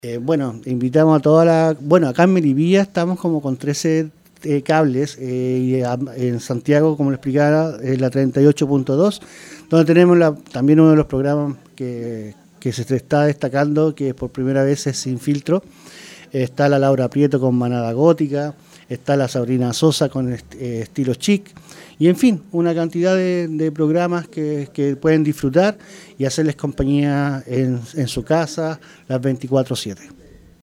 Bueno, invitamos a Bueno, acá en Melipilla estamos como con 13 cables, en Santiago, como le explicara, es la 38.2, donde tenemos también uno de los programas que se está destacando, que por primera vez es Sin Filtro. Está la Laura Prieto con Manada Gótica, está la Sabrina Sosa con estilo chic, y en fin, una cantidad de programas que pueden disfrutar y hacerles compañía en su casa las 24/7.